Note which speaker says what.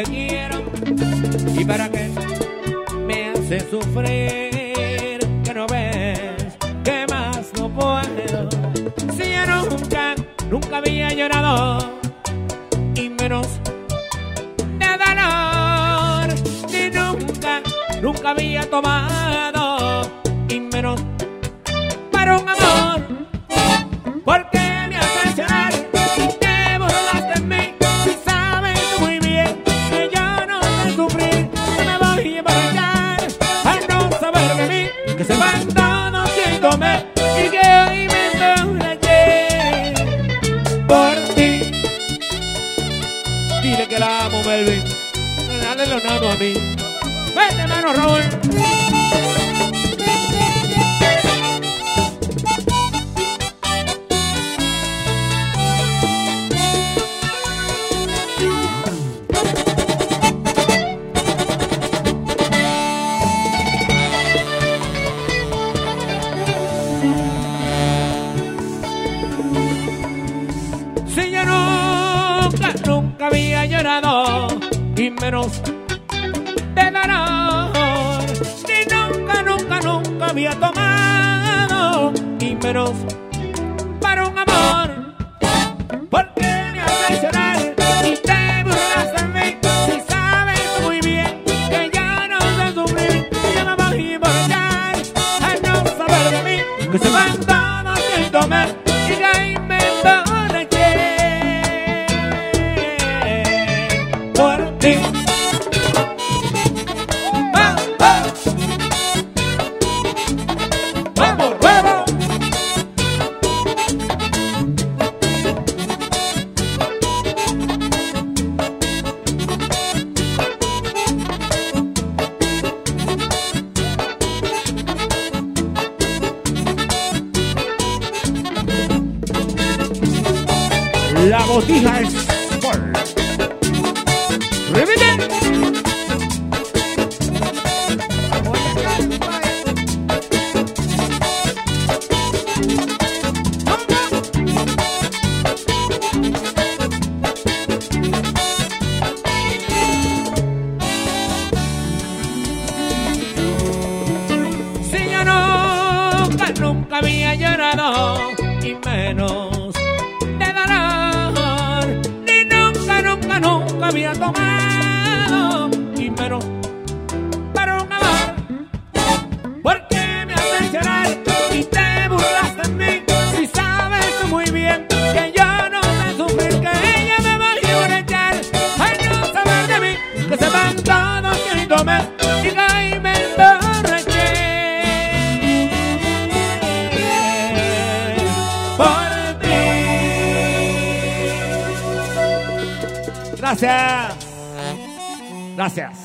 Speaker 1: te quiero y para qué me haces sufrir, que no ves que más no puedo. Si yo nunca había llorado y menos de dolor, ni nunca había tomado y menos para un amor. Porque me haces llorar y te burlaste en mí, y sabes muy bien que yo no sé sufrir, que me voy a emborrachar al no saber de mí, que se van todos sin comer y que hoy me emborraché por ti. Dile que la amo, Melvin, dale los nanos a mí. Vete, mano, Raúl. Si yo nunca había llorado y menos de dolor, ni nunca había tomado y menos para un amor. Porque me haces llorar y te burlas de mí, si sabes muy bien que yo no sé sufrir, que yo me voy a emborrachar al no saber de mí, que se van todos sin comer y que ahí me emborraché por ti. La botija es full. ¡Repite! Si yo nunca había llorado y menos de dolor, ni nunca había tomado y menos para un amor. Porque me haces llorar y te burlas de mí, si sabes tú muy bien que yo no sé sufrir, que ella me va a emborrachar al no saber de mí, que se van todos sin comer y que ahí me emborraché por ti. Gracias. Gracias.